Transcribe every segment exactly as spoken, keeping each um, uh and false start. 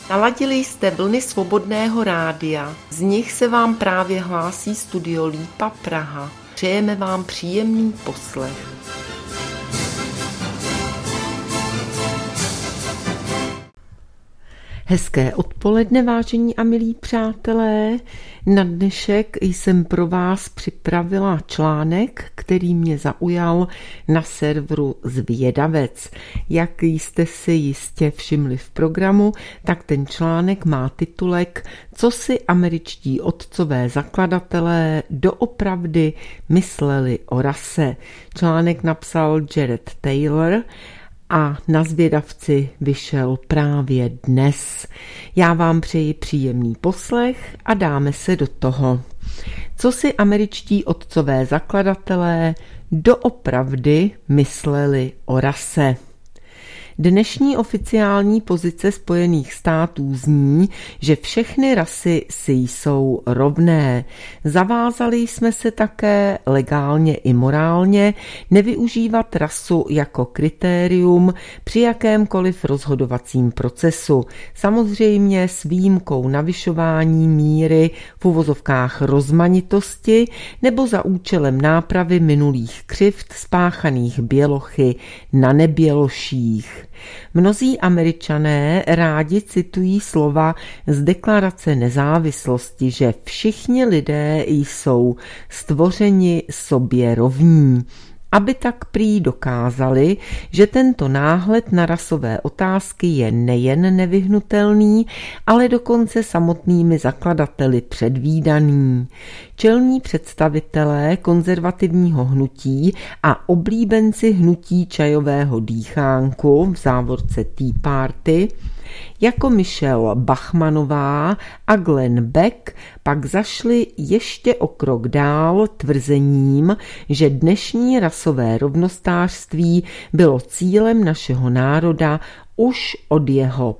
Naladili jste vlny Svobodného rádia, z nich se vám právě hlásí studio Lípa Praha. Přejeme vám příjemný poslech. Hezké odpoledne, vážení a milí přátelé. Na dnešek jsem pro vás připravila článek, který mě zaujal na serveru Zvědavec. Jak jste si jistě všimli v programu, tak ten článek má titulek Co si američtí otcové zakladatelé doopravdy mysleli o rase. Článek napsal Jared Taylor a na Zvědavci vyšel právě dnes. Já vám přeji příjemný poslech a dáme se do toho. Co si američtí otcové zakladatelé doopravdy mysleli o rase? Dnešní oficiální pozice Spojených států zní, že všechny rasy si jsou rovné. Zavázali jsme se také legálně i morálně nevyužívat rasu jako kritérium při jakémkoliv rozhodovacím procesu. Samozřejmě s výjimkou navyšování míry v uvozovkách rozmanitosti nebo za účelem nápravy minulých křivd spáchaných bělochy na neběloších. Mnozí Američané rádi citují slova z Deklarace nezávislosti, že všichni lidé jsou stvořeni sobě rovní, aby tak prý dokázali, že tento náhled na rasové otázky je nejen nevyhnutelný, ale dokonce samotnými zakladateli předvídaný. Čelní představitelé konzervativního hnutí a oblíbenci hnutí čajového dýchánku, v závorce Tea Party, jako Michelle Bachmanová a Glenn Beck pak zašli ještě o krok dál tvrzením, že dnešní rasové rovnostářství bylo cílem našeho národa už od jeho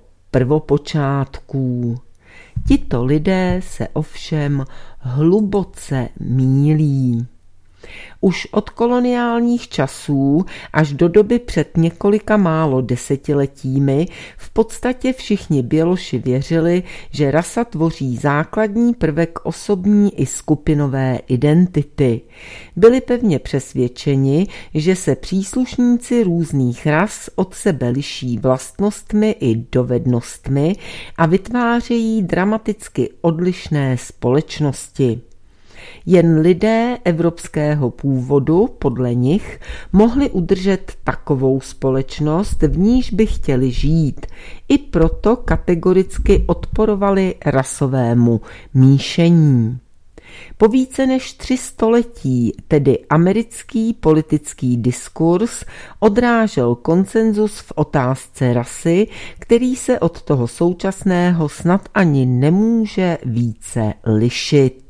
prvopočátků. Tito lidé se ovšem hluboce mýlí. Už od koloniálních časů až do doby před několika málo desetiletími v podstatě všichni běloši věřili, že rasa tvoří základní prvek osobní i skupinové identity. Byli pevně přesvědčeni, že se příslušníci různých ras od sebe liší vlastnostmi i dovednostmi a vytvářejí dramaticky odlišné společnosti. Jen lidé evropského původu, podle nich, mohli udržet takovou společnost, v níž by chtěli žít. I proto kategoricky odporovali rasovému míšení. Po více než tři století tedy americký politický diskurs odrážel konsenzus v otázce rasy, který se od toho současného snad ani nemůže více lišit.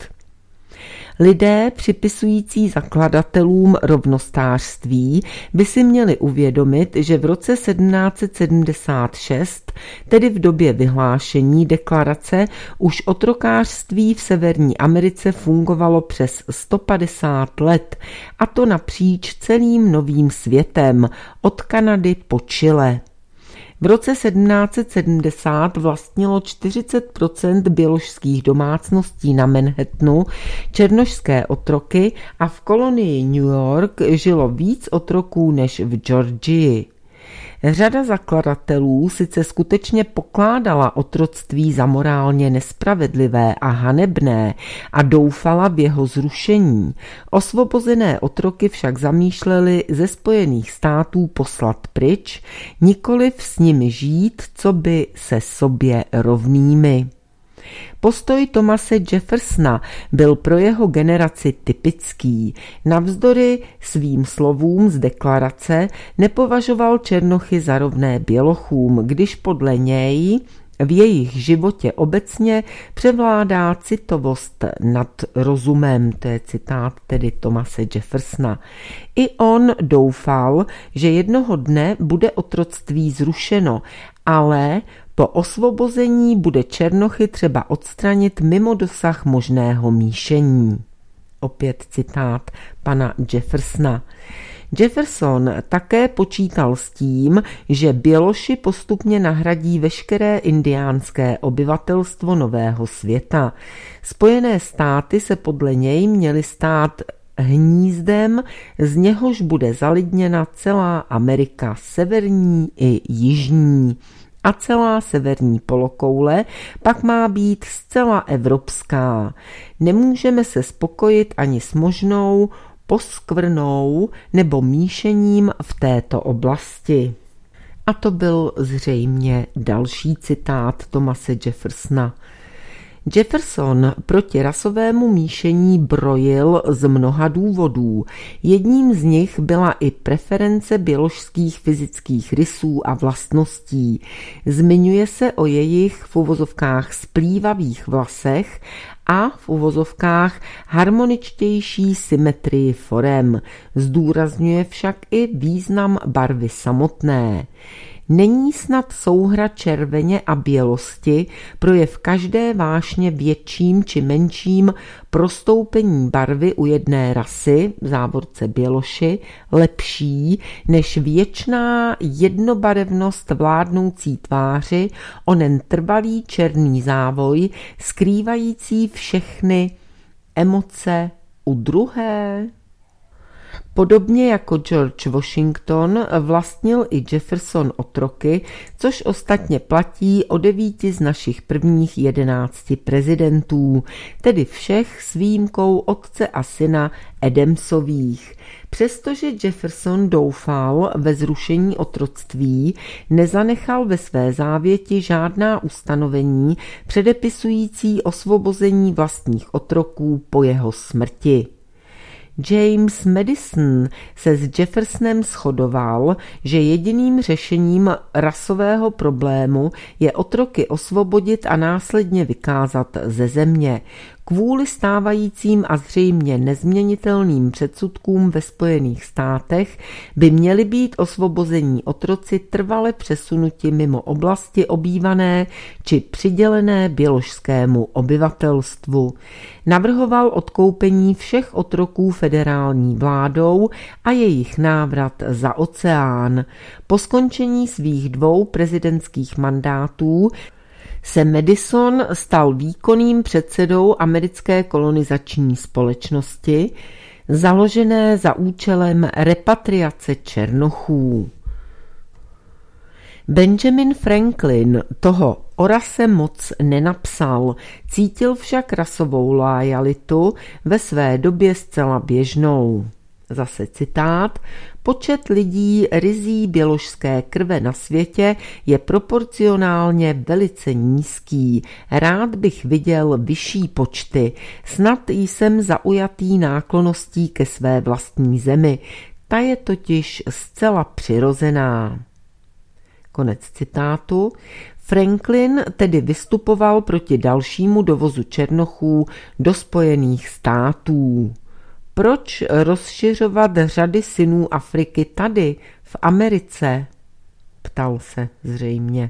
Lidé připisující zakladatelům rovnostářství by si měli uvědomit, že v roce sedmnáct set sedmdesát šest, tedy v době vyhlášení deklarace, už otrokářství v Severní Americe fungovalo přes sto padesát let, a to napříč celým novým světem, od Kanady po Chile. V roce sedmnáct set sedmdesát vlastnilo čtyřicet procent běložských domácností na Manhattanu černošské otroky a v kolonii New York žilo víc otroků než v Georgii. Řada zakladatelů sice skutečně pokládala otroctví za morálně nespravedlivé a hanebné a doufala v jeho zrušení. Osvobozené otroky však zamýšleli ze Spojených států poslat pryč, nikoliv s nimi žít, co by se sobě rovnými. Postoj Thomase Jeffersona byl pro jeho generaci typický. Navzdory svým slovům z deklarace nepovažoval černochy za rovné bělochům, když podle něj v jejich životě obecně převládá citovost nad rozumem, to je citát tedy Thomase Jeffersona. I on doufal, že jednoho dne bude otroctví zrušeno, ale po osvobození bude černochy třeba odstranit mimo dosah možného míšení. Opět citát pana Jeffersona. Jefferson také počítal s tím, že Běloši postupně nahradí veškeré indiánské obyvatelstvo Nového světa. Spojené státy se podle něj měly stát hnízdem, z něhož bude zalidněna celá Amerika severní i jižní. A celá severní polokoule pak má být zcela evropská. Nemůžeme se spokojit ani s možnou poskvrnou nebo míšením v této oblasti. A to byl zřejmě další citát Thomase Jeffersona. Jefferson proti rasovému míšení brojil z mnoha důvodů. Jedním z nich byla i preference běložských fyzických rysů a vlastností. Zmiňuje se o jejich v uvozovkách splývavých vlasech a v uvozovkách harmoničtější symetrii forem. Zdůrazňuje však i význam barvy samotné. Není snad souhra červeně a bělosti, projev každé vášně větším či menším prostoupení barvy u jedné rasy, v závorce běloši, lepší než věčná jednobarevnost vládnoucí tváři, onen trvalý černý závoj, skrývající všechny emoce u druhé? Podobně jako George Washington vlastnil i Jefferson otroky, což ostatně platí o devíti z našich prvních jedenácti prezidentů, tedy všech s výjimkou otce a syna Adamsových. Přestože Jefferson doufal ve zrušení otroctví, nezanechal ve své závěti žádná ustanovení předepisující osvobození vlastních otroků po jeho smrti. James Madison se s Jeffersonem shodoval, že jediným řešením rasového problému je otroky osvobodit a následně vykázat ze země. Kvůli stávajícím a zřejmě nezměnitelným předsudkům ve Spojených státech by měli být osvobození otroci trvale přesunuti mimo oblasti obývané či přidělené běložskému obyvatelstvu. Navrhoval odkoupení všech otroků federální vládou a jejich návrat za oceán. Po skončení svých dvou prezidentských mandátů se Madison stal výkonným předsedou americké kolonizační společnosti, založené za účelem repatriace černochů. Benjamin Franklin toho o rase moc nenapsal, cítil však rasovou loajalitu ve své době zcela běžnou. Zase citát: počet lidí ryzí běložské krve na světě je proporcionálně velice nízký. Rád bych viděl vyšší počty. Snad jsem zaujatý náklonností ke své vlastní zemi. Ta je totiž zcela přirozená. Konec citátu. Franklin tedy vystupoval proti dalšímu dovozu černochů do Spojených států. Proč rozšiřovat řady synů Afriky tady, v Americe? Ptal se zřejmě.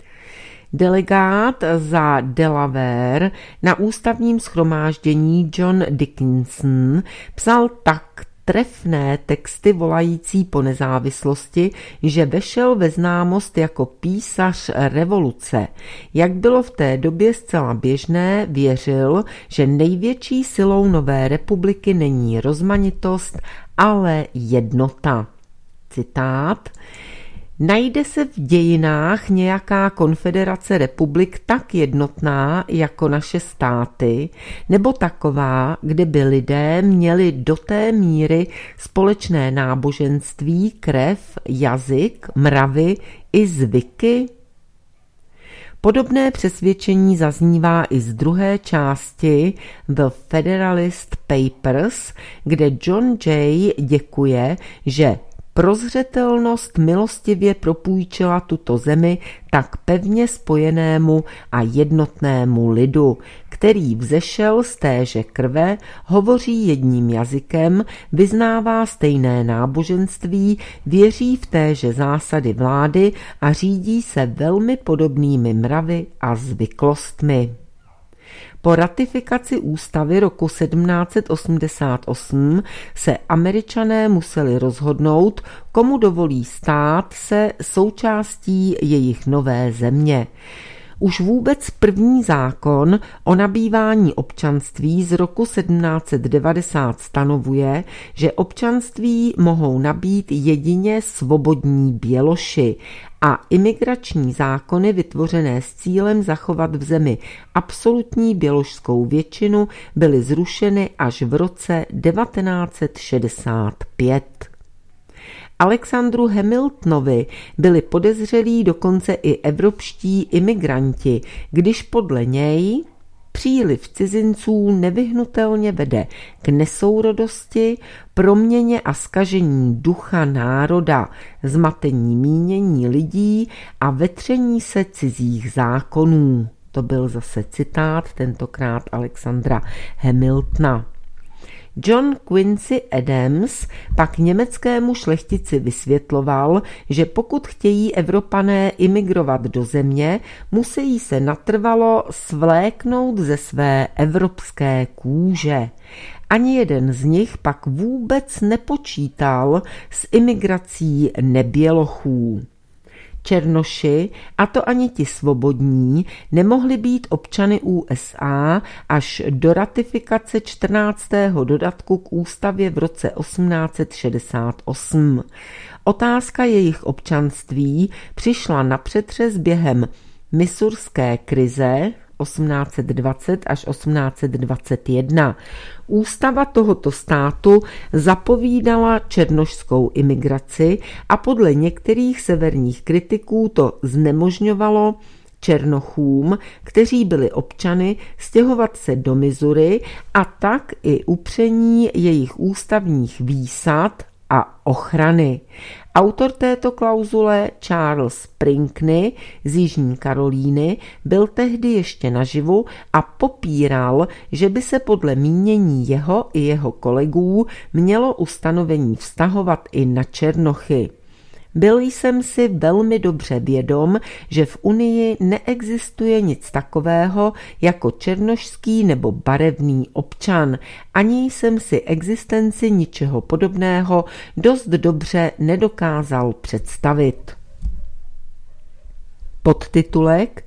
Delegát za Delaware na ústavním shromáždění John Dickinson psal tak trefné texty volající po nezávislosti, že vešel ve známost jako písař revoluce. Jak bylo v té době zcela běžné, věřil, že největší silou nové republiky není rozmanitost, ale jednota. Citát: najde se v dějinách nějaká konfederace republik tak jednotná jako naše státy, nebo taková, kde by lidé měli do té míry společné náboženství, krev, jazyk, mravy i zvyky? Podobné přesvědčení zaznívá i z druhé části The Federalist Papers, kde John Jay děkuje, že prozřetelnost milostivě propůjčila tuto zemi tak pevně spojenému a jednotnému lidu, který vzešel z téže krve, hovoří jedním jazykem, vyznává stejné náboženství, věří v téže zásady vlády a řídí se velmi podobnými mravy a zvyklostmi. Po ratifikaci ústavy roku sedmnáct set osmdesát osm se Američané museli rozhodnout, komu dovolí stát se součástí jejich nové země. Už vůbec první zákon o nabývání občanství z roku sedmnáct set devadesát stanovuje, že občanství mohou nabýt jedině svobodní běloši a imigrační zákony vytvořené s cílem zachovat v zemi absolutní běložskou většinu byly zrušeny až v roce devatenáct set šedesát pět. Alexandru Hamiltonovi byli podezřelí dokonce i evropští imigranti, když podle něj příliv cizinců nevyhnutelně vede k nesourodosti, proměně a zkažení ducha národa, zmatení mínění lidí a vetření se cizích zákonů. To byl zase citát, tentokrát Alexandra Hamiltona. John Quincy Adams pak německému šlechtici vysvětloval, že pokud chtějí Evropané imigrovat do země, musí se natrvalo svléknout ze své evropské kůže. Ani jeden z nich pak vůbec nepočítal s imigrací nebělochů. Černoši, a to ani ti svobodní, nemohli být občany U S A až do ratifikace čtrnáctého dodatku k ústavě v roce osmnáct set šedesát osm. Otázka jejich občanství přišla na přetřes během missourské krize osmnáct set dvacet až osmnáct set dvacet jedna. Ústava tohoto státu zapovídala černošskou imigraci a podle některých severních kritiků to znemožňovalo Černochům, kteří byli občany, stěhovat se do Missouri a tak i upření jejich ústavních výsad a ochrany. Autor této klauzule Charles Pinckney z Jižní Karolíny byl tehdy ještě naživu a popíral, že by se podle mínění jeho i jeho kolegů mělo ustanovení vztahovat i na Černochy. Byl jsem si velmi dobře vědom, že v Unii neexistuje nic takového jako černošský nebo barevný občan, ani jsem si existenci ničeho podobného dost dobře nedokázal představit. Podtitulek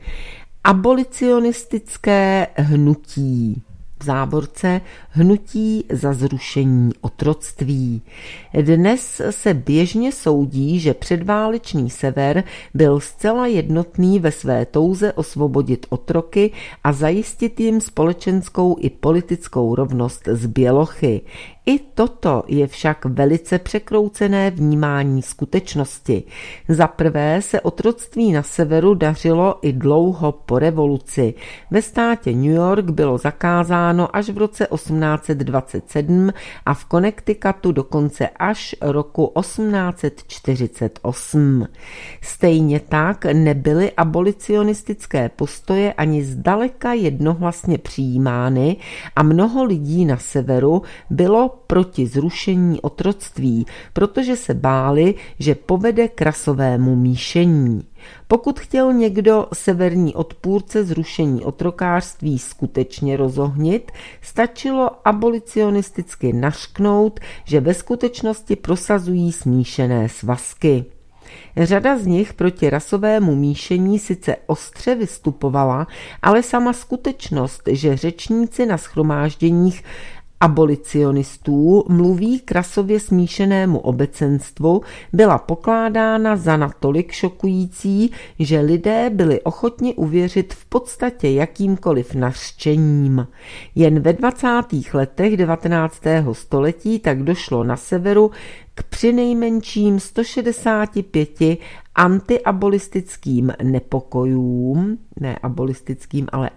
Abolicionistické hnutí. V závorce hnutí za zrušení otroctví. Dnes se běžně soudí, že předválečný sever byl zcela jednotný ve své touze osvobodit otroky a zajistit jim společenskou i politickou rovnost z bělochy. I toto je však velice překroucené vnímání skutečnosti. Za prvé se otroctví na severu dařilo i dlouho po revoluci. Ve státě New York bylo zakázáno až v roce osmnáct set dvacet sedm a v Connecticutu dokonce až roku osmnáct set čtyřicet osm. Stejně tak nebyly abolicionistické postoje ani zdaleka jednohlasně přijímány a mnoho lidí na severu bylo proti zrušení otroctví, protože se báli, že povede k rasovému míšení. Pokud chtěl někdo severní odpůrce zrušení otrokářství skutečně rozohnit, stačilo abolicionisticky nařknout, že ve skutečnosti prosazují smíšené svazky. Řada z nich proti rasovému míšení sice ostře vystupovala, ale sama skutečnost, že řečníci na shromážděních abolicionistů mluví k rasově smíšenému obecenstvu, byla pokládána za natolik šokující, že lidé byli ochotni uvěřit v podstatě jakýmkoliv nařčením. Jen ve dvacátých letech devatenáctého století tak došlo na severu k přinejmenším sto šedesáti pěti antiabolistickým nepokojům, ne abolistickým, ale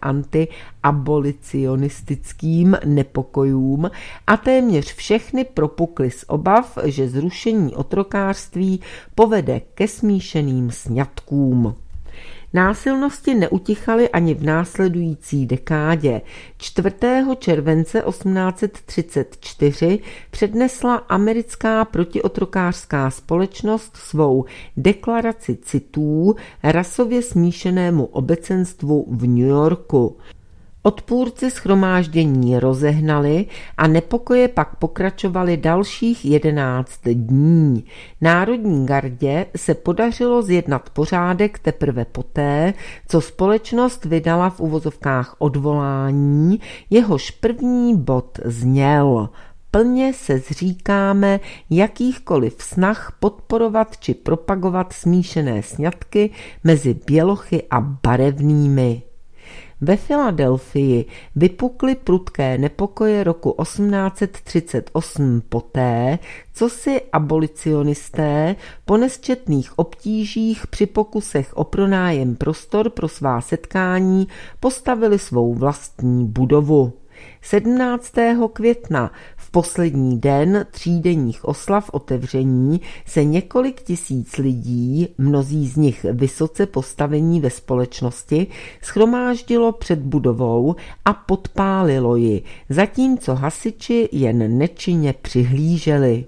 antiabolicionistickým nepokojům a téměř všechny propukly z obav, že zrušení otrokářství povede ke smíšeným sňatkům. Násilnosti neutichaly ani v následující dekádě. čtvrtého července osmnáct set třicet čtyři přednesla americká protiotrokářská společnost svou deklaraci citů rasově smíšenému obecenstvu v New Yorku. Odpůrci shromáždění rozehnali a nepokoje pak pokračovaly dalších jedenáct dní. Národní gardě se podařilo zjednat pořádek teprve poté, co společnost vydala v uvozovkách odvolání, jehož první bod zněl: plně se zříkáme jakýchkoliv snah podporovat či propagovat smíšené sňatky mezi bělochy a barevnými. Ve Filadelfii vypukly prudké nepokoje roku osmnáct set třicet osm poté, co si abolicionisté po nesčetných obtížích při pokusech o pronájem prostor pro svá setkání postavili svou vlastní budovu. sedmnáctého května, v poslední den třídenních oslav otevření, se několik tisíc lidí, mnozí z nich vysoce postavení ve společnosti, shromáždilo před budovou a podpálilo ji, zatímco hasiči jen nečinně přihlíželi.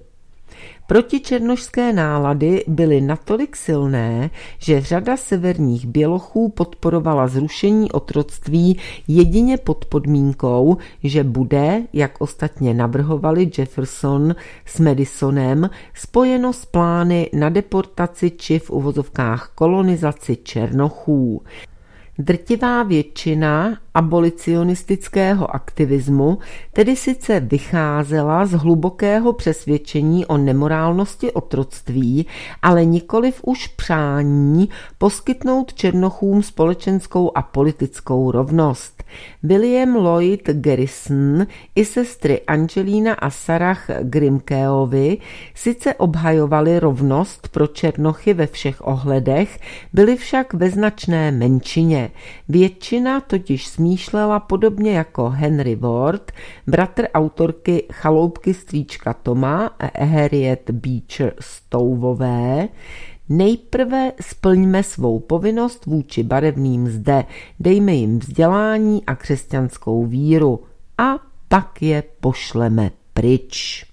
Protičernošské nálady byly natolik silné, že řada severních bělochů podporovala zrušení otroctví jedině pod podmínkou, že bude, jak ostatně navrhovali Jefferson s Madisonem, spojeno s plány na deportaci či v uvozovkách kolonizaci černochů. Drtivá většina abolicionistického aktivismu tedy sice vycházela z hlubokého přesvědčení o nemorálnosti otroctví, ale nikoliv už přání poskytnout černochům společenskou a politickou rovnost. William Lloyd Garrison i sestry Angelina a Sarah Grimkeovi sice obhajovali rovnost pro černochy ve všech ohledech, byli však ve značné menšině. Většina totiž smýšlela podobně jako Henry Ward, bratr autorky Chaloupky strýčka Toma a Harriet Beecher Stoweové: nejprve splňme svou povinnost vůči barevným zde, dejme jim vzdělání a křesťanskou víru a pak je pošleme pryč.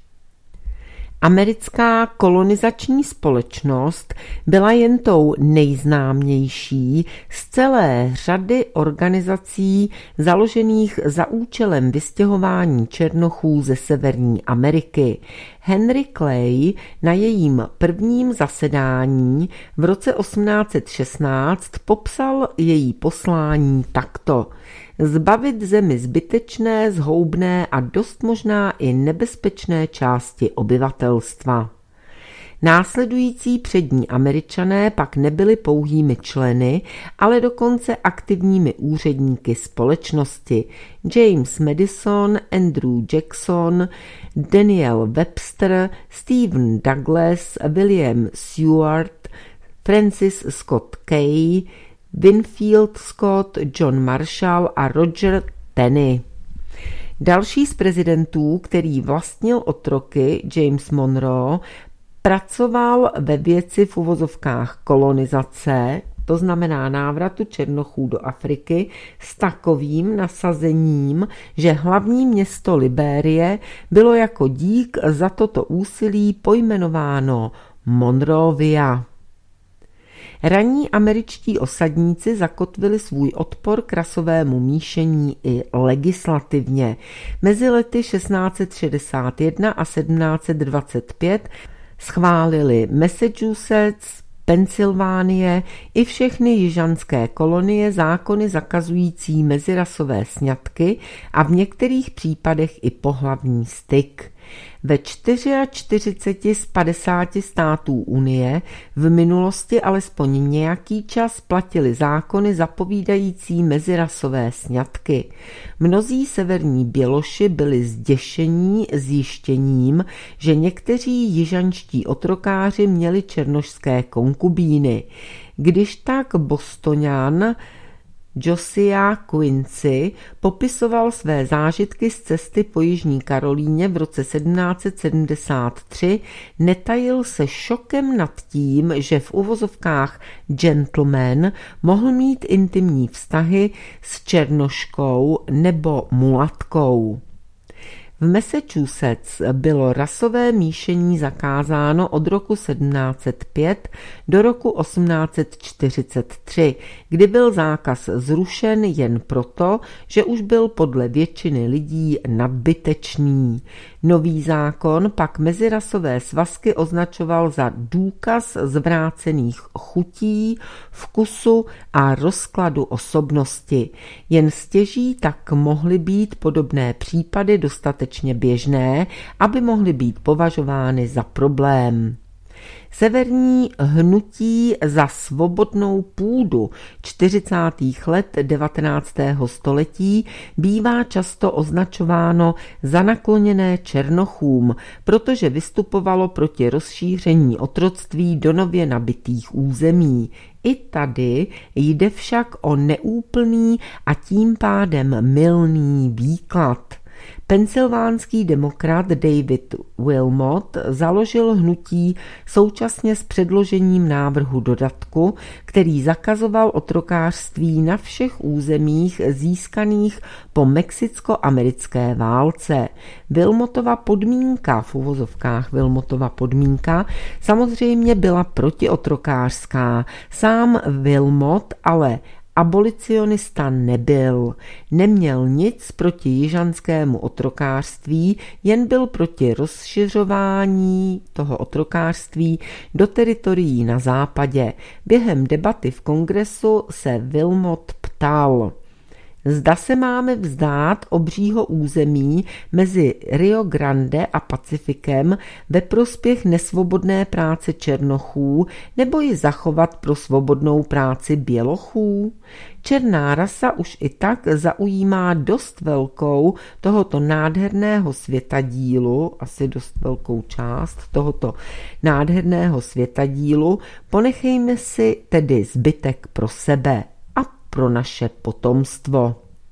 Americká kolonizační společnost byla jen tou nejznámější z celé řady organizací založených za účelem vystěhování černochů ze Severní Ameriky. Henry Clay na jejím prvním zasedání v roce osmnáct set šestnáct popsal její poslání takto: zbavit zemi zbytečné, zhoubné a dost možná i nebezpečné části obyvatelstva. Následující přední Američané pak nebyli pouhými členy, ale dokonce aktivními úředníky společnosti. James Madison, Andrew Jackson, Daniel Webster, Stephen Douglas, William Seward, Francis Scott Key, Winfield Scott, John Marshall a Roger Taney. Další z prezidentů, který vlastnil otroky, James Monroe, pracoval ve věci v uvozovkách kolonizace, to znamená návratu černochů do Afriky, s takovým nasazením, že hlavní město Libérie bylo jako dík za toto úsilí pojmenováno Monrovia. Ranní američtí osadníci zakotvili svůj odpor k rasovému míšení i legislativně. Mezi lety šestnáct set šedesát jedna a sedmnáct set dvacet pět schválili Massachusetts, Pensylvánie i všechny jižanské kolonie zákony zakazující mezirasové sňatky a v některých případech i pohlavní styk. Ve čtyřiceti čtyři z padesáti států Unie v minulosti alespoň nějaký čas platili zákony zapovídající mezirasové sňatky. Mnozí severní běloši byli zděšení zjištěním, že někteří jižanští otrokáři měli černošské konkubíny. Když tak Bostonian Josiah Quincy popisoval své zážitky z cesty po Jižní Karolíně v roce sedmnáct set sedmdesát tři, netajil se šokem nad tím, že v uvozovkách gentleman mohl mít intimní vztahy s černoškou nebo mulatkou. V Massachusetts bylo rasové míšení zakázáno od roku sedmnáct set pět do roku osmnáct set čtyřicet tři, kdy byl zákaz zrušen jen proto, že už byl podle většiny lidí nadbytečný. Nový zákon pak mezirasové svazky označoval za důkaz zvrácených chutí, vkusu a rozkladu osobnosti. Jen stěží tak mohly být podobné případy dostatečně běžné, aby mohly být považovány za problém. Severní hnutí za svobodnou půdu čtyřicátých let devatenáctého století bývá často označováno za nakloněné černochům, protože vystupovalo proti rozšíření otroctví do nově nabytých území. I tady jde však o neúplný a tím pádem mylný výklad. Pensylvánský demokrat David Wilmot založil hnutí současně s předložením návrhu dodatku, který zakazoval otrokářství na všech územích získaných po mexicko-americké válce. Wilmotova podmínka, v uvozovkách Wilmotova podmínka, samozřejmě byla protiotrokářská. Sám Wilmot ale abolicionista nebyl, neměl nic proti jižanskému otrokářství, jen byl proti rozšiřování toho otrokářství do teritorií na západě. Během debaty v kongresu se Wilmot ptal: zda se máme vzdát obřího území mezi Rio Grande a Pacifikem ve prospěch nesvobodné práce černochů nebo ji zachovat pro svobodnou práci bělochů? Černá rasa už i tak zaujímá dost velkou tohoto nádherného světadílu, asi dost velkou část tohoto nádherného světadílu, ponechejme si tedy zbytek pro sebe pro naše potomstvo.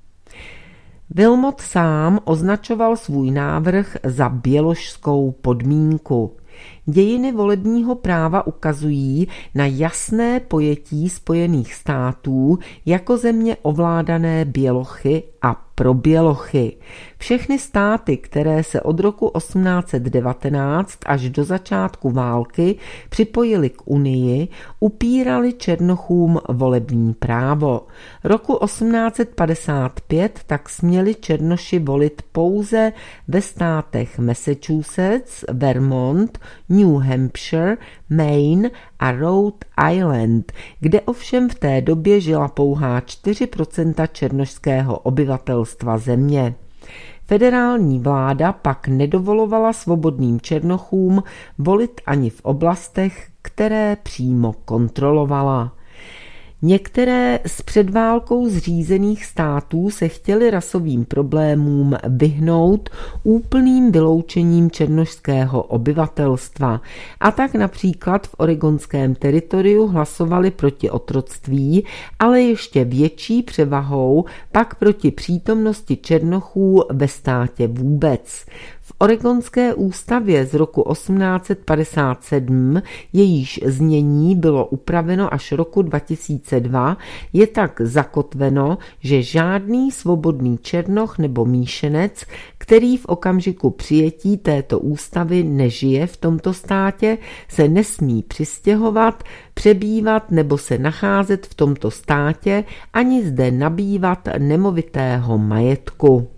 Wilmot sám označoval svůj návrh za běložskou podmínku. Dějiny volebního práva ukazují na jasné pojetí Spojených států jako země ovládané bělochy a pro bělochy. Všechny státy, které se od roku osmnáct set devatenáct až do začátku války připojily k Unii, upírali černochům volební právo. Roku osmnáct set padesát pět tak směli černoši volit pouze ve státech Massachusetts, Vermont, New Hampshire, Maine a Rhode Island, kde ovšem v té době žila pouhá čtyři procenta černošského obyvatelstva země. Federální vláda pak nedovolovala svobodným černochům volit ani v oblastech, které přímo kontrolovala. Některé z před válkou zřízených států se chtěly rasovým problémům vyhnout úplným vyloučením černošského obyvatelstva. A tak například v oregonském teritoriu hlasovali proti otroctví, ale ještě větší převahou pak proti přítomnosti černochů ve státě vůbec. V oregonské ústavě z roku osmnáct set padesát sedm, jejíž znění bylo upraveno až roku dva tisíce dva, je tak zakotveno, že žádný svobodný černoch nebo míšenec, který v okamžiku přijetí této ústavy nežije v tomto státě, se nesmí přistěhovat, přebývat nebo se nacházet v tomto státě ani zde nabývat nemovitého majetku.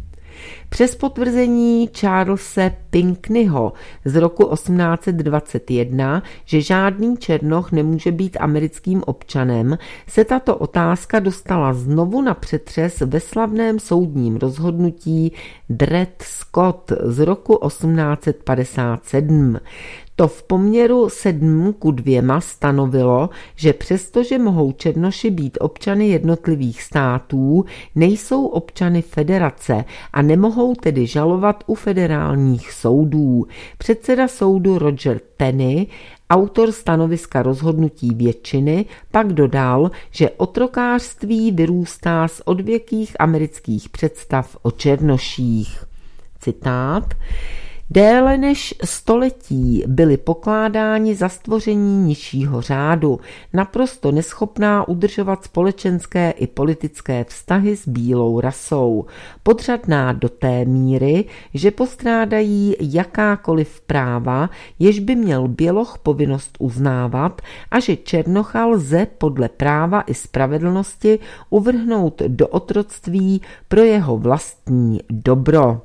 Přes potvrzení Charlese Pinckneyho z roku osmnáct set dvacet jedna, že žádný černoch nemůže být americkým občanem, se tato otázka dostala znovu na přetřes ve slavném soudním rozhodnutí Dred Scott z roku osmnáct set padesát sedm. To v poměru sedm ku dvěma stanovilo, že přestože mohou černoši být občany jednotlivých států, nejsou občany federace a nemohou tedy žalovat u federálních soudů. Předseda soudu Roger Taney, autor stanoviska rozhodnutí většiny, pak dodal, že otrokářství vyrůstá z odvěkých amerických představ o černoších. Citát: Déle než století byli pokládáni za stvoření nižšího řádu, naprosto neschopná udržovat společenské i politické vztahy s bílou rasou, podřadná do té míry, že postrádají jakákoliv práva, jež by měl běloch povinnost uznávat, a že černocha lze podle práva i spravedlnosti uvrhnout do otroctví pro jeho vlastní dobro.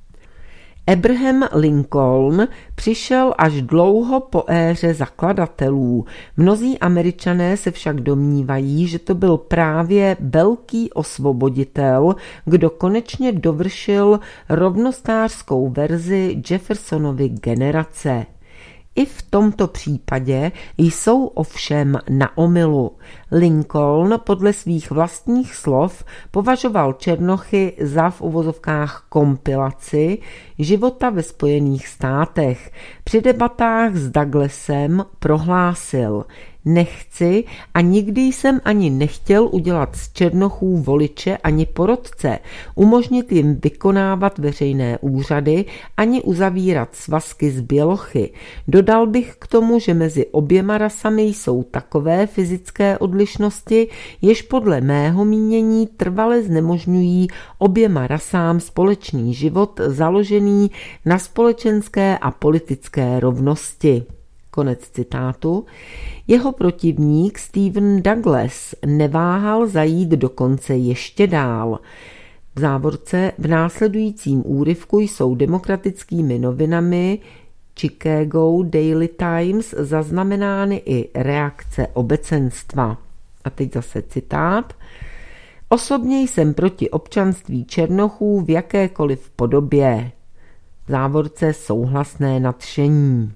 Abraham Lincoln přišel až dlouho po éře zakladatelů. Mnozí Američané se však domnívají, že to byl právě velký osvoboditel, kdo konečně dovršil rovnostářskou verzi Jeffersonovy generace. I v tomto případě jsou ovšem na omylu. Lincoln podle svých vlastních slov považoval černochy za v uvozovkách kompilaci života ve Spojených státech. Při debatách s Douglasem prohlásil: nechci a nikdy jsem ani nechtěl udělat z černochů voliče ani porodce, umožnit jim vykonávat veřejné úřady ani uzavírat svazky z bělochy. Dodal bych k tomu, že mezi oběma rasami jsou takové fyzické odlišnosti, jež podle mého mínění trvale znemožňují oběma rasám společný život založený na společenské a politické rovnosti. Konec citátu. Jeho protivník Stephen Douglas neváhal zajít dokonce ještě dál. V závorce v následujícím úryvku jsou demokratickými novinami Chicago Daily Times zaznamenány i reakce obecenstva. A teď zase citát. Osobně jsem proti občanství černochů v jakékoliv podobě. V závorce souhlasné nadšení.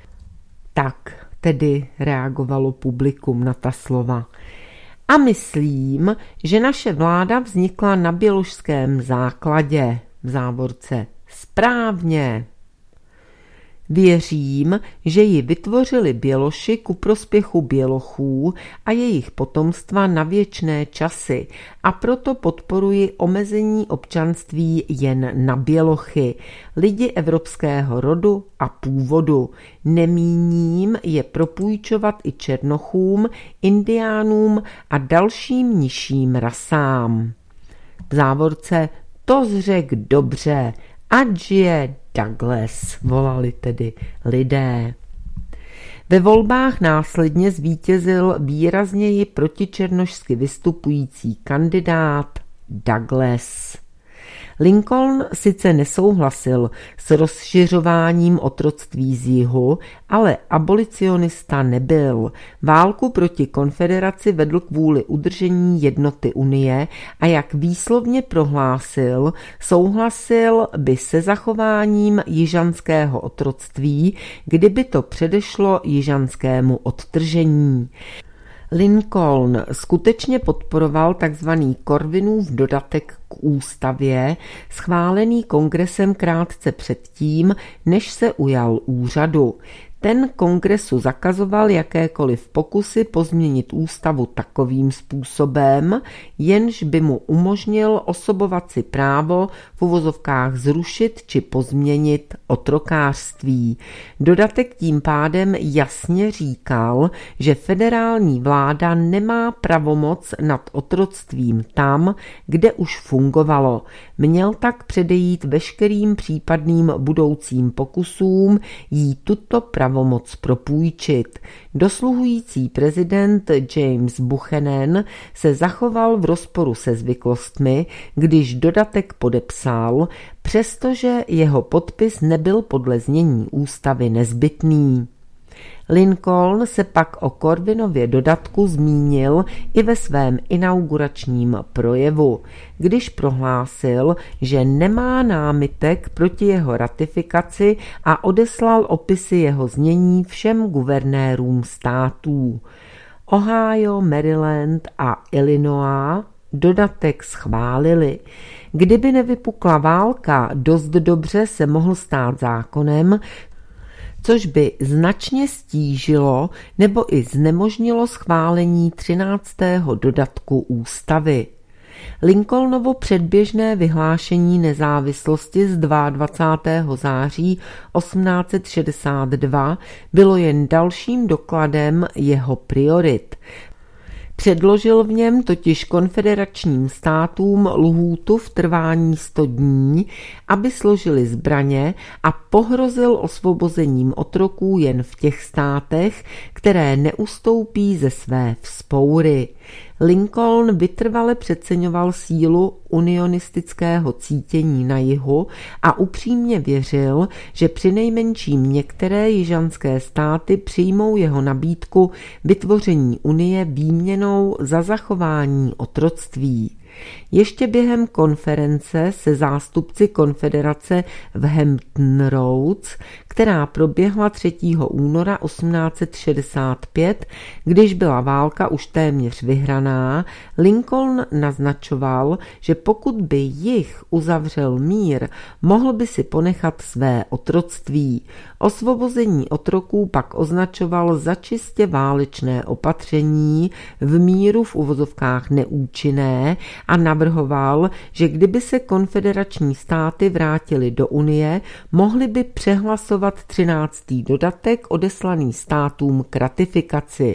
Tak tedy reagovalo publikum na ta slova. A myslím, že naše vláda vznikla na běložském základě, v závorce správně. Věřím, že ji vytvořili běloši ku prospěchu bělochů a jejich potomstva na věčné časy, a proto podporuji omezení občanství jen na bělochy, lidi evropského rodu a původu. Nemíním je propůjčovat i černochům, indiánům a dalším nižším rasám. V závorce to zřek dobře, ať žije Douglas, volali tedy lidé. Ve volbách následně zvítězil výrazněji protičernošsky vystupující kandidát Douglas. Lincoln sice nesouhlasil s rozšiřováním otroctví z jihu, ale abolicionista nebyl. Válku proti konfederaci vedl kvůli udržení jednoty Unie a jak výslovně prohlásil, souhlasil by se zachováním jižanského otroctví, kdyby to předešlo jižanskému odtržení. Lincoln skutečně podporoval tzv. Corvinův dodatek k ústavě, schválený kongresem krátce předtím, než se ujal úřadu. Ten kongresu zakazoval jakékoliv pokusy pozměnit ústavu takovým způsobem, jenž by mu umožnil osobovat si právo v uvozovkách zrušit či pozměnit otrokářství. Dodatek tím pádem jasně říkal, že federální vláda nemá pravomoc nad otroctvím tam, kde už fungovalo. Měl tak předejít veškerým případným budoucím pokusům jí tuto pravomoc moc propůjčit. Dosluhující prezident James Buchanan se zachoval v rozporu se zvyklostmi, když dodatek podepsal, přestože jeho podpis nebyl podle znění ústavy nezbytný. Lincoln se pak o Corvinově dodatku zmínil i ve svém inauguračním projevu, když prohlásil, že nemá námitek proti jeho ratifikaci a odeslal opisy jeho znění všem guvernérům států. Ohio, Maryland a Illinois dodatek schválili. Kdyby nevypukla válka, dost dobře se mohl stát zákonem, což by značně stížilo nebo i znemožnilo schválení třináctého dodatku ústavy. Lincolnovo předběžné vyhlášení nezávislosti z dvacátého druhého září osmnáct set šedesát dva bylo jen dalším dokladem jeho priorit. Předložil v něm totiž konfederačním státům lhůtu v trvání sto dní, aby složili zbraně, a pohrozil osvobozením otroků jen v těch státech, které neustoupí ze své vzpoury. Lincoln vytrvale přeceňoval sílu unionistického cítění na jihu a upřímně věřil, že přinejmenším některé jižanské státy přijmou jeho nabídku vytvoření unie výměnou za zachování otroctví. Ještě během konference se zástupci konfederace v Hampton Roads, která proběhla třetího února osmnáct set šedesát pět, když byla válka už téměř vyhraná, Lincoln naznačoval, že pokud by jih uzavřel mír, mohl by si ponechat své otroctví. Osvobození otroků pak označoval za čistě válečné opatření, v míru v uvozovkách neúčinné, a navrhoval, že kdyby se konfederační státy vrátily do Unie, mohly by přehlasovat třináctý dodatek odeslaný státům k ratifikaci.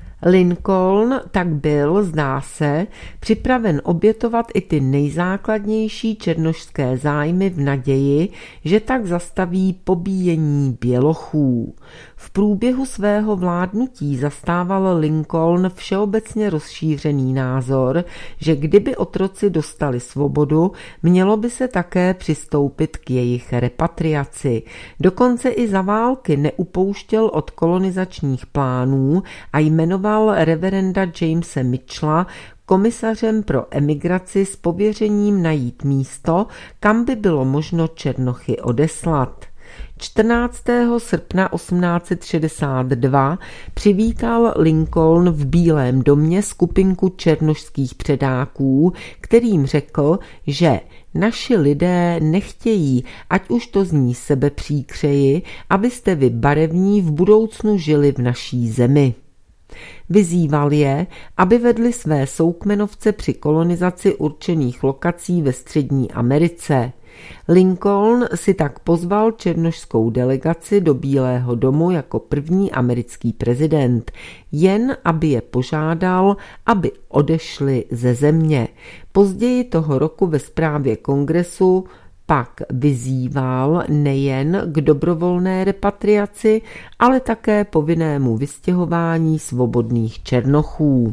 Lincoln tak byl, zdá se, připraven obětovat i ty nejzákladnější černošské zájmy v naději, že tak zastaví pobíjení bělochů. V průběhu svého vládnutí zastával Lincoln všeobecně rozšířený názor, že kdyby otroci dostali svobodu, mělo by se také přistoupit k jejich repatriaci. Dokonce i za války neupouštěl od kolonizačních plánů a jmenoval reverenda Jamese Mitchella komisařem pro emigraci s pověřením najít místo, kam by bylo možno černochy odeslat. čtrnáctého srpna osmnáct set šedesát dva přivítal Lincoln v Bílém domě skupinku černošských předáků, kterým řekl, že naši lidé nechtějí, ať už to zní sebepříkřeji, abyste vy barevní v budoucnu žili v naší zemi. Vyzýval je, aby vedli své soukmenovce při kolonizaci určených lokací ve Střední Americe. Lincoln si tak pozval černošskou delegaci do Bílého domu jako první americký prezident, jen aby je požádal, aby odešli ze země. Později toho roku ve zprávě kongresu pak vyzýval nejen k dobrovolné repatriaci, ale také povinnému vystěhování svobodných černochů.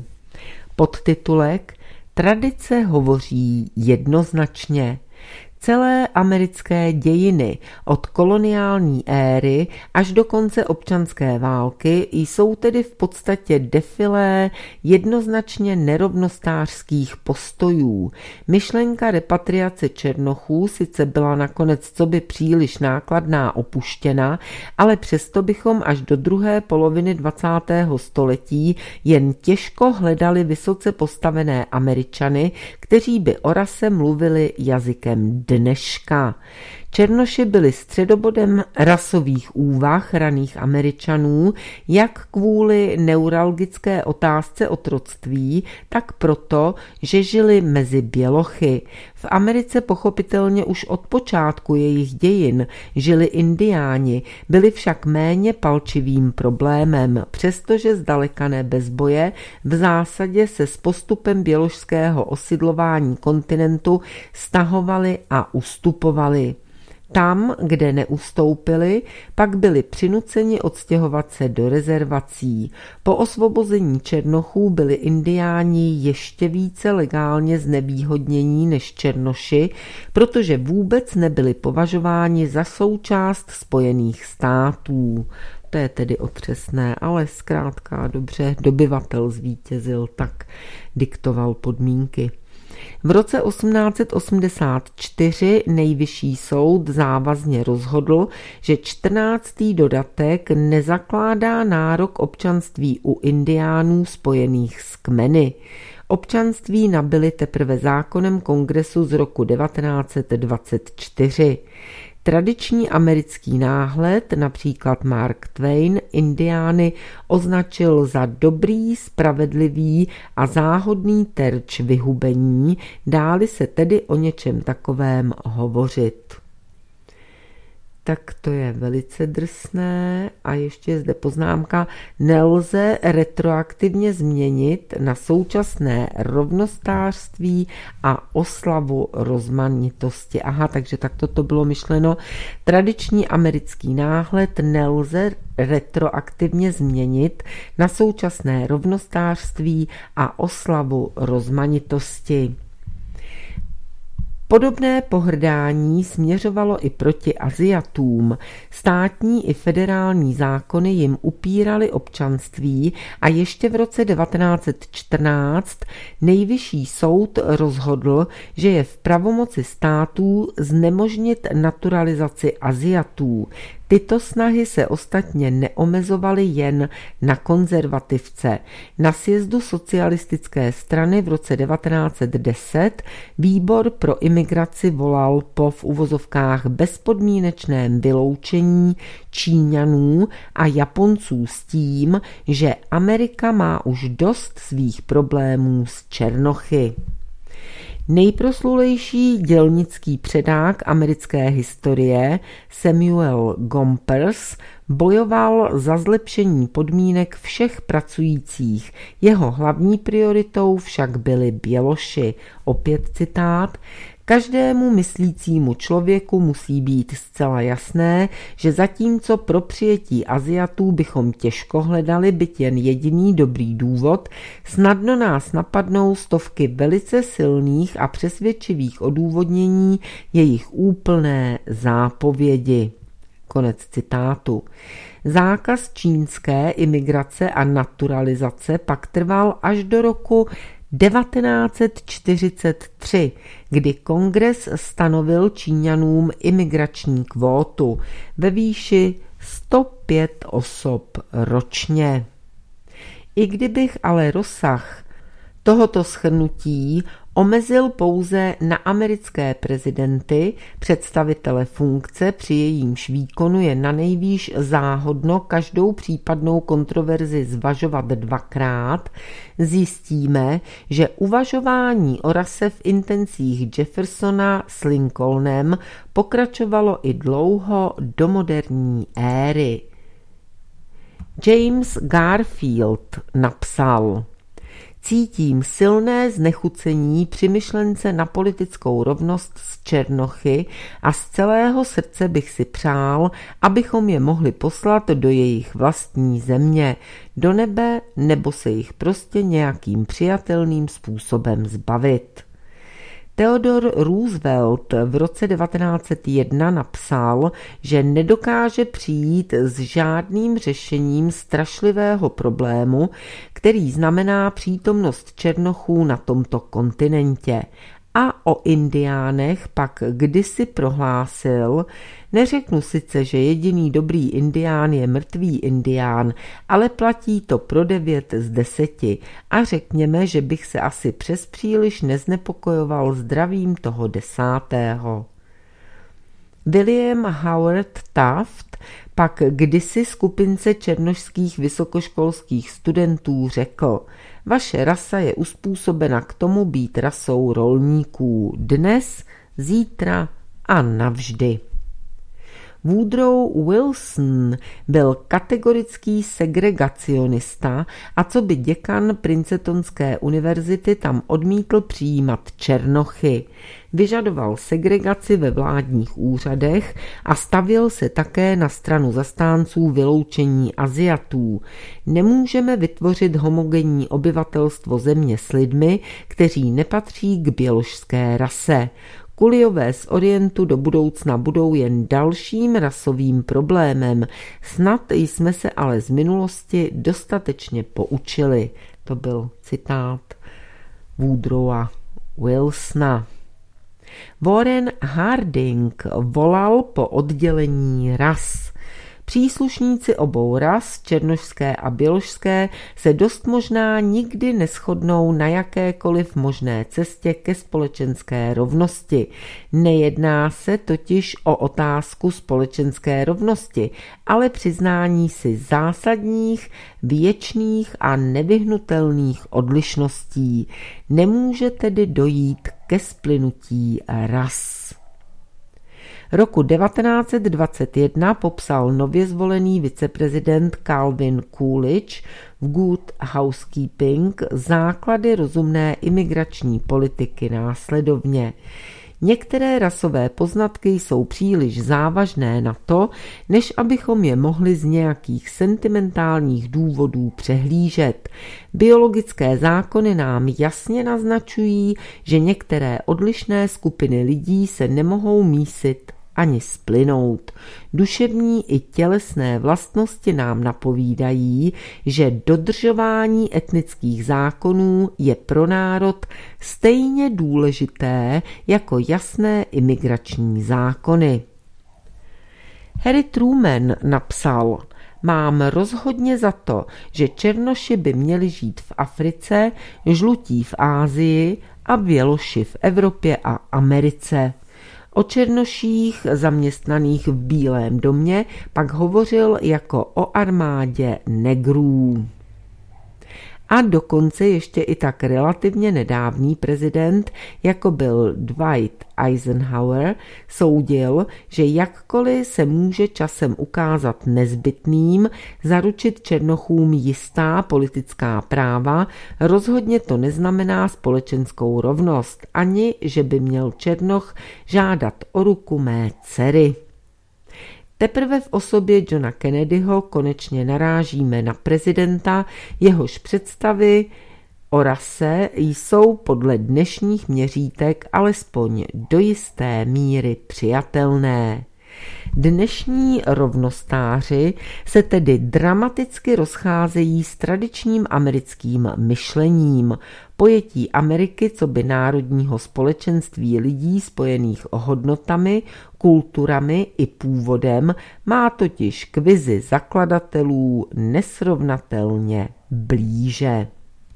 Podtitulek Tradice hovoří jednoznačně. Celé americké dějiny od koloniální éry až do konce občanské války jsou tedy v podstatě defilé jednoznačně nerovnostářských postojů. Myšlenka repatriace černochů sice byla nakonec coby příliš nákladná opuštěna, ale přesto bychom až do druhé poloviny dvacátého století jen těžko hledali vysoce postavené Američany, kteří by o rase mluvili jazykem dneška. Černoši byli středobodem rasových úvah raných Američanů, jak kvůli neuralgické otázce otroctví, tak proto, že žili mezi bělochy. V Americe pochopitelně už od počátku jejich dějin žili indiáni, byli však méně palčivým problémem, přestože zdaleka ne bez boje, v zásadě se s postupem běložského osidlování kontinentu stahovali a ustupovali. Tam, kde neustoupili, pak byli přinuceni odstěhovat se do rezervací. Po osvobození černochů byli indiáni ještě více legálně znevýhodnění než černoši, protože vůbec nebyli považováni za součást Spojených států. To je tedy otřesné, ale zkrátka dobře, dobyvatel zvítězil, tak diktoval podmínky. V roce osmnáct set osmdesát čtyři Nejvyšší soud závazně rozhodl, že čtrnáctý dodatek nezakládá nárok občanství u indiánů spojených s kmeny. Občanství nabyli teprve zákonem kongresu z roku devatenáct set dvacet čtyři. Tradiční americký náhled, například Mark Twain, indiány označil za dobrý, spravedlivý a záhodný terč vyhubení, dáli se tedy o něčem takovém hovořit. Tak to je velice drsné a ještě je zde poznámka, nelze retroaktivně změnit na současné rovnostářství a oslavu rozmanitosti. Aha, takže takto to bylo myšleno. Tradiční americký náhled nelze retroaktivně změnit na současné rovnostářství a oslavu rozmanitosti. Podobné pohrdání směřovalo i proti Aziatům. Státní i federální zákony jim upíraly občanství a ještě v roce devatenáct set čtrnáct Nejvyšší soud rozhodl, že je v pravomoci států znemožnit naturalizaci Aziatů. Tyto snahy se ostatně neomezovaly jen na konzervativce. Na sjezdu socialistické strany v roce devatenáct set deset výbor pro imigraci volal po v uvozovkách bezpodmínečném vyloučení Číňanů a Japonců s tím, že Amerika má už dost svých problémů s černochy. Nejproslulejší dělnický předák americké historie Samuel Gompers bojoval za zlepšení podmínek všech pracujících. Jeho hlavní prioritou však byli běloši. Opět citát. Každému myslícímu člověku musí být zcela jasné, že zatímco pro přijetí Aziatů bychom těžko hledali byt jen jediný dobrý důvod, snadno nás napadnou stovky velice silných a přesvědčivých odůvodnění jejich úplné zápovědi. Konec citátu. Zákaz čínské imigrace a naturalizace pak trval až do roku devatenáct set čtyřicet tři, kdy kongres stanovil Číňanům imigrační kvótu ve výši sto pět osob ročně. I kdybych ale rozsah tohoto shrnutí omezil pouze na americké prezidenty, představitele funkce, při jejímž výkonu je nanejvýš záhodno každou případnou kontroverzi zvažovat dvakrát, zjistíme, že uvažování o rase v intencích Jeffersona s Lincolnem pokračovalo i dlouho do moderní éry. James Garfield napsal: Cítím silné znechucení při myšlence na politickou rovnost s černochy a z celého srdce bych si přál, abychom je mohli poslat do jejich vlastní země, do nebe, nebo se jich prostě nějakým přijatelným způsobem zbavit. Theodore Roosevelt v roce devatenáct set jedna napsal, že nedokáže přijít s žádným řešením strašlivého problému, který znamená přítomnost černochů na tomto kontinentě. A o indiánech pak kdysi prohlásil: neřeknu sice, že jediný dobrý indián je mrtvý indián, ale platí to pro devět z deseti a řekněme, že bych se asi přes příliš neznepokojoval zdravím toho desátého. William Howard Taft pak kdysi skupince černošských vysokoškolských studentů řekl: vaše rasa je uspůsobena k tomu být rasou rolníků dnes, zítra a navždy. Woodrow Wilson byl kategorický segregacionista a co by děkan Princetonské univerzity tam odmítl přijímat černochy. Vyžadoval segregaci ve vládních úřadech a stavěl se také na stranu zastánců vyloučení Aziatů. Nemůžeme vytvořit homogenní obyvatelstvo země s lidmi, kteří nepatří k běložské rase. Kuliové z Orientu do budoucna budou jen dalším rasovým problémem. Snad jsme se ale z minulosti dostatečně poučili. To byl citát Woodrowa Wilsona. Warren Harding volal po oddělení ras. Příslušníci obou ras, černošské a běložské, se dost možná nikdy neshodnou na jakékoliv možné cestě ke společenské rovnosti. Nejedná se totiž o otázku společenské rovnosti, ale přiznání si zásadních, věčných a nevyhnutelných odlišností. Nemůže tedy dojít ke splynutí ras. Roku devatenáct set dvacet jedna popsal nově zvolený viceprezident Calvin Coolidge v Good Housekeeping základy rozumné imigrační politiky následovně. Některé rasové poznatky jsou příliš závažné na to, než abychom je mohli z nějakých sentimentálních důvodů přehlížet. Biologické zákony nám jasně naznačují, že některé odlišné skupiny lidí se nemohou mísit ani splynout. Duševní i tělesné vlastnosti nám napovídají, že dodržování etnických zákonů je pro národ stejně důležité jako jasné imigrační zákony. Harry Truman napsal: Mám rozhodně za to, že černoši by měli žít v Africe, žlutí v Asii a běloši v Evropě a Americe. O černoších zaměstnaných v Bílém domě pak hovořil jako o armádě negrů. A dokonce ještě i tak relativně nedávný prezident, jako byl Dwight Eisenhower, soudil, že jakkoliv se může časem ukázat nezbytným zaručit černochům jistá politická práva, rozhodně to neznamená společenskou rovnost, ani že by měl černoch žádat o ruku mé dcery. Teprve v osobě Johna Kennedyho konečně narážíme na prezidenta, jehož představy o rase jsou podle dnešních měřítek alespoň do jisté míry přijatelné. Dnešní rovnostáři se tedy dramaticky rozcházejí s tradičním americkým myšlením. Pojetí Ameriky coby národního společenství lidí spojených hodnotami, kulturami i původem má totiž k vizi zakladatelů nesrovnatelně blíže.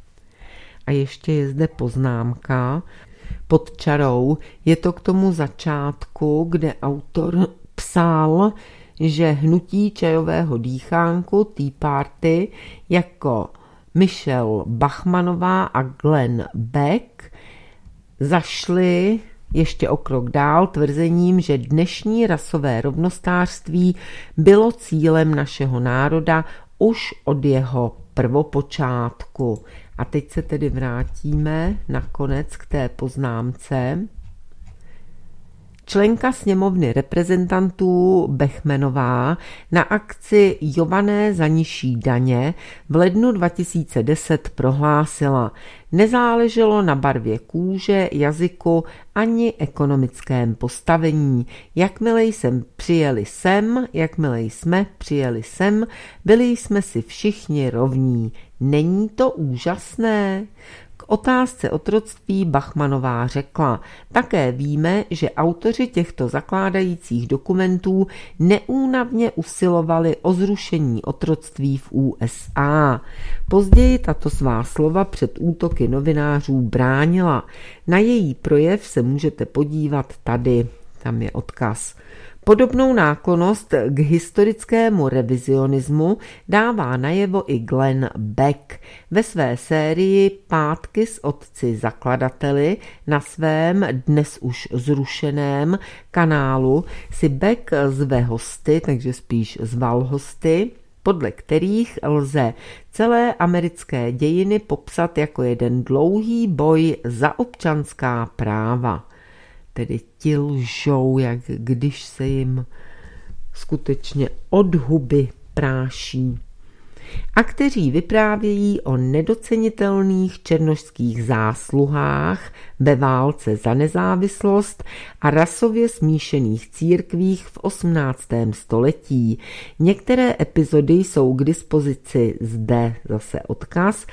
A ještě je zde poznámka pod čarou. Je to k tomu začátku, kde autor psal, že hnutí čajového dýchánku Tea Party jako Michelle Bachmannová a Glenn Beck zašli ještě o krok dál tvrzením, že dnešní rasové rovnostářství bylo cílem našeho národa už od jeho prvopočátku. A teď se tedy vrátíme nakonec k té poznámce. Členka sněmovny reprezentantů Bechmanová na akci Jované za nižší daně v lednu dva tisíce deset prohlásila: nezáleželo na barvě kůže, jazyku ani ekonomickém postavení. Jakmile jsme přijeli sem, jakmile jsme přijeli sem, byli jsme si všichni rovní. Není to úžasné? K otázce otroctví Bachmannová řekla: také víme, že autoři těchto zakládajících dokumentů neúnavně usilovali o zrušení otroctví v U S A. Později tato svá slova před útoky novinářů bránila. Na její projev se můžete podívat tady, tam je odkaz. Podobnou náklonnost k historickému revizionismu dává najevo i Glenn Beck. Ve své sérii Pátky s otci zakladateli na svém dnes už zrušeném kanálu si Beck zve hosty, takže spíš zval hosty, podle kterých lze celé americké dějiny popsat jako jeden dlouhý boj za občanská práva. Tedy ti lžou, jak když se jim skutečně od huby práší. A kteří vyprávějí o nedocenitelných černošských zásluhách ve válce za nezávislost a rasově smíšených církvích v osmnáctém století. Některé epizody jsou k dispozici zde zase odkaz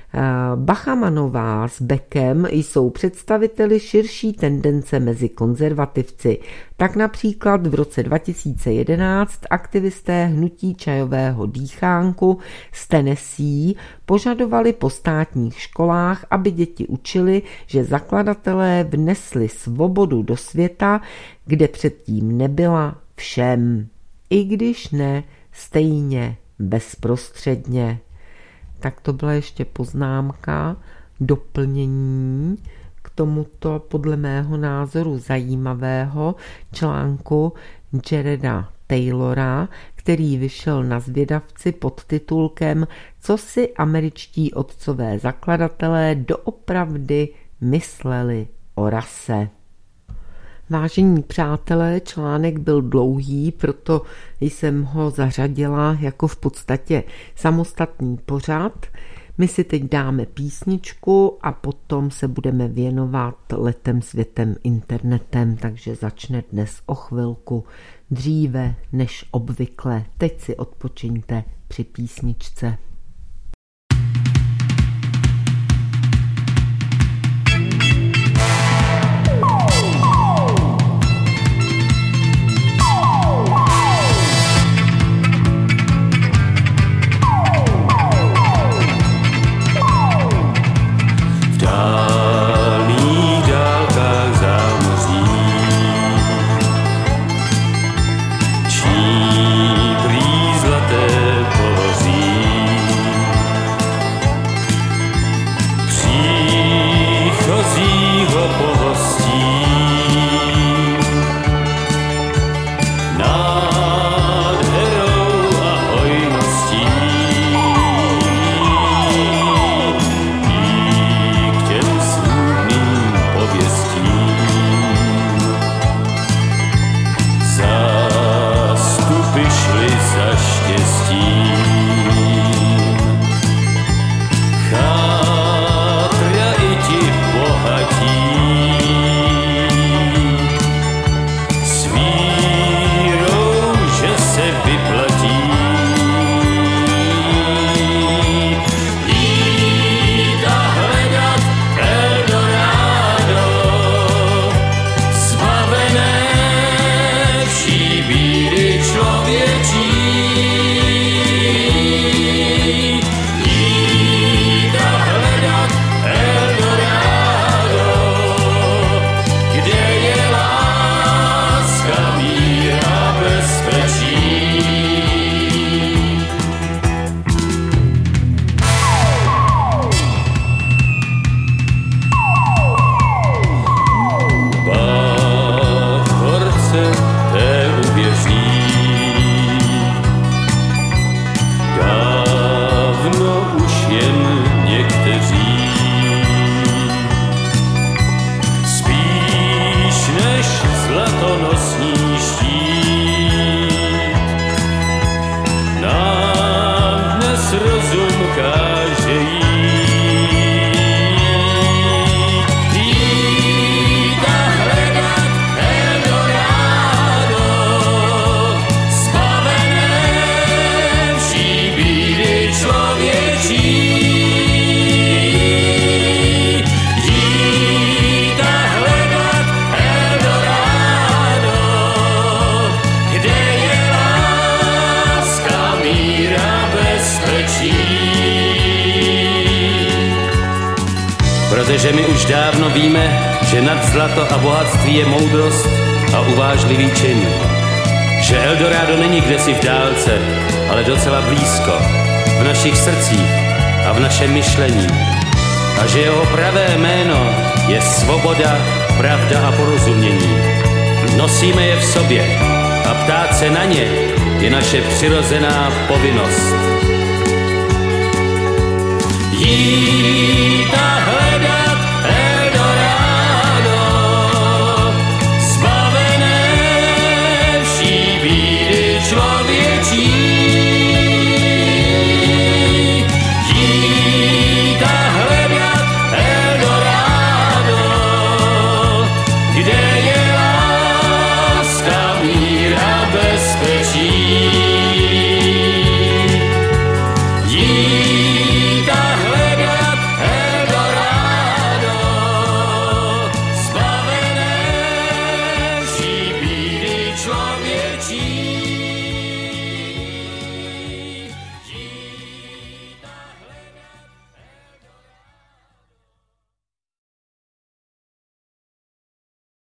Bachamanová s Beckem jsou představiteli širší tendence mezi konzervativci. Tak například v roce dva tisíce jedenáct aktivisté hnutí čajového dýchánku z Tennessee požadovali po státních školách, aby děti učili, že zakladatelé vnesli svobodu do světa, kde předtím nebyla, všem, i když ne stejně bezprostředně. Tak to byla ještě poznámka, doplnění k tomuto podle mého názoru zajímavého článku Jareda Taylora, který vyšel na Zvědavci pod titulkem Co si američtí otcové zakladatelé doopravdy mysleli o rase. Vážení přátelé, článek byl dlouhý, proto jsem ho zařadila jako v podstatě samostatný pořad. My si teď dáme písničku a potom se budeme věnovat letem, světem, internetem, takže začne dnes o chvilku dříve než obvykle. Teď si odpočiňte při písničce. Protože my už dávno víme, že nad zlato a bohatství je moudrost a uvážlivý čin. Že Eldorado není kdesi v dálce, ale docela blízko, v našich srdcích a v našem myšlení. A že jeho pravé jméno je svoboda, pravda a porozumění. Nosíme je v sobě a ptát se na ně je naše přirozená povinnost.